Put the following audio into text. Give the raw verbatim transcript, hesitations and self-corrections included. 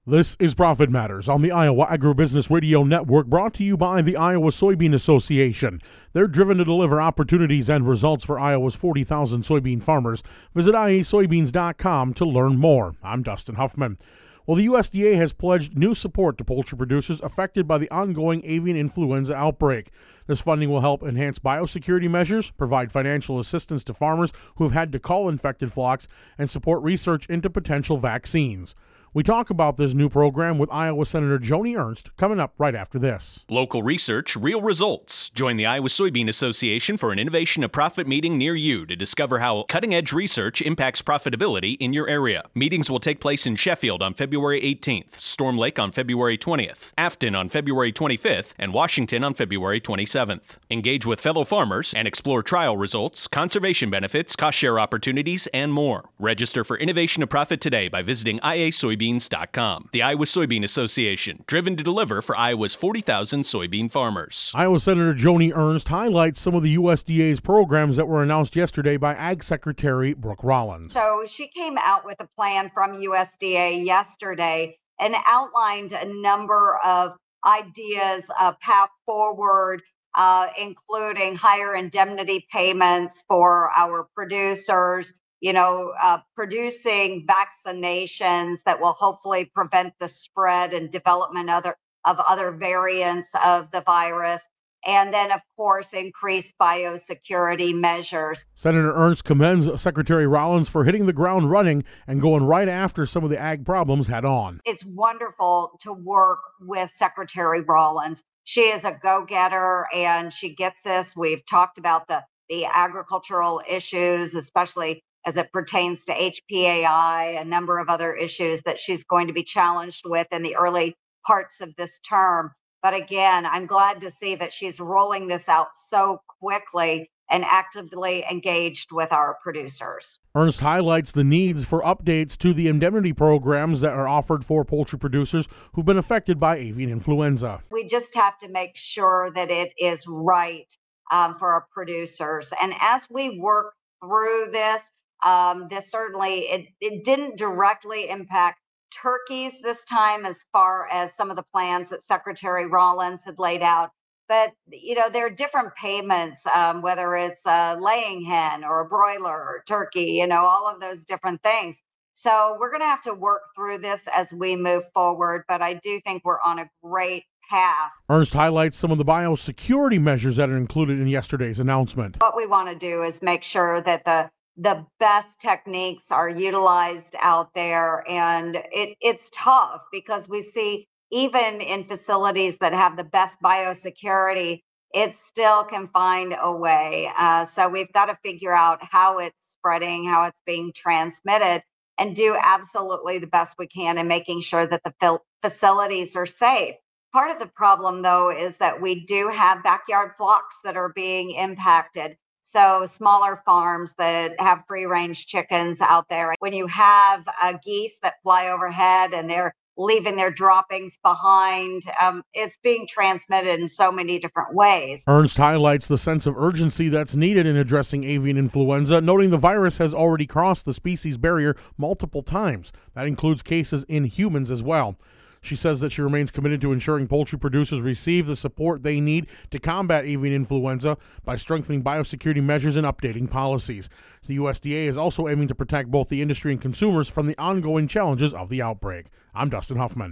This is Profit Matters on the Iowa Agribusiness Radio Network, brought to you by the Iowa Soybean Association. They're driven to deliver opportunities and results for Iowa's forty thousand soybean farmers. Visit I A soybeans dot com to learn more. I'm Dustin Huffman. Well, the U S D A has pledged new support to poultry producers affected by the ongoing avian influenza outbreak. This funding will help enhance biosecurity measures, provide financial assistance to farmers who have had to cull infected flocks, and support research into potential vaccines. We talk about this new program with Iowa Senator Joni Ernst coming up right after this. Local research, real results. Join the Iowa Soybean Association for an Innovation to Profit meeting near you to discover how cutting-edge research impacts profitability in your area. Meetings will take place in Sheffield on February eighteenth, Storm Lake on February twentieth, Afton on February twenty-fifth, and Washington on February twenty-seventh. Engage with fellow farmers and explore trial results, conservation benefits, cost-share opportunities, and more. Register for Innovation to Profit today by visiting I A soybeans dot com. The Iowa Soybean Association, driven to deliver for Iowa's forty thousand soybean farmers. Iowa Senator Joni Ernst highlights some of the U S D A's programs that were announced yesterday by Ag Secretary Brooke Rollins. So she came out with a plan from U S D A yesterday and outlined a number of ideas, a path forward, uh, including higher indemnity payments for our producers, you know, uh, producing vaccinations that will hopefully prevent the spread and development other, of other variants of the virus. And then, of course, increase biosecurity measures. Senator Ernst commends Secretary Rollins for hitting the ground running and going right after some of the ag problems head on. It's wonderful to work with Secretary Rollins. She is a go-getter and she gets this. We've talked about the, the agricultural issues, especially as it pertains to H P A I, a number of other issues that she's going to be challenged with in the early parts of this term. But again, I'm glad to see that she's rolling this out so quickly and actively engaged with our producers. Ernst highlights the needs for updates to the indemnity programs that are offered for poultry producers who've been affected by avian influenza. We just have to make sure that it is right um, for our producers. And as we work through this, Um, this certainly, it, it didn't directly impact turkeys this time as far as some of the plans that Secretary Rollins had laid out. But, you know, there are different payments, um, whether it's a laying hen or a broiler or turkey, you know, all of those different things. So we're going to have to work through this as we move forward. But I do think we're on a great path. Ernst highlights some of the biosecurity measures that are included in yesterday's announcement. What we want to do is make sure that the the best techniques are utilized out there. And it, it's tough because we see even in facilities that have the best biosecurity, it still can find a way. Uh, so we've got to figure out how it's spreading, how it's being transmitted, and do absolutely the best we can in making sure that the fil- facilities are safe. Part of the problem, though, is that we do have backyard flocks that are being impacted. So smaller farms that have free-range chickens out there. When you have uh, geese that fly overhead and they're leaving their droppings behind, um, it's being transmitted in so many different ways. Ernst highlights the sense of urgency that's needed in addressing avian influenza, noting the virus has already crossed the species barrier multiple times. That includes cases in humans as well. She says that she remains committed to ensuring poultry producers receive the support they need to combat avian influenza by strengthening biosecurity measures and updating policies. The U S D A is also aiming to protect both the industry and consumers from the ongoing challenges of the outbreak. I'm Dustin Huffman.